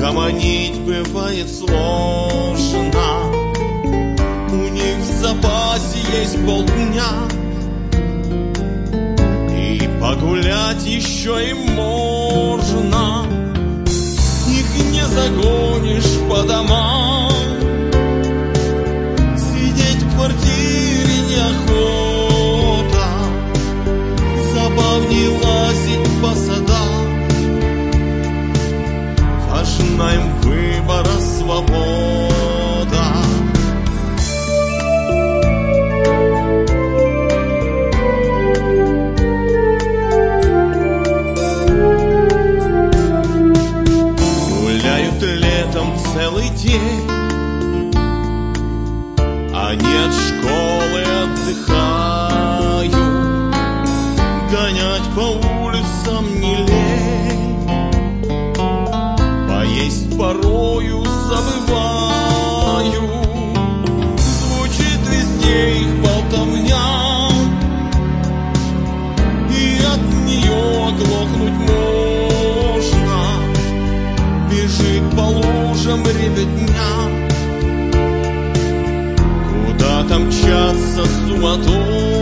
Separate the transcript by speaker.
Speaker 1: Угомонить бывает сложно, у них в запасе есть полдня, и погулять еще и можно. Их не загонишь по домам, сидеть в квартире неохота, забавней лазить по садам. Важна им выбора свобода. Гуляют летом целый день, они от школы отдыхают, гонять по улицам не лень, поесть порою забываю. Звучит везде их болтовня, и от нее оглохнуть можно. Бежит по лужам ребятня, куда-то мчатся суматохи.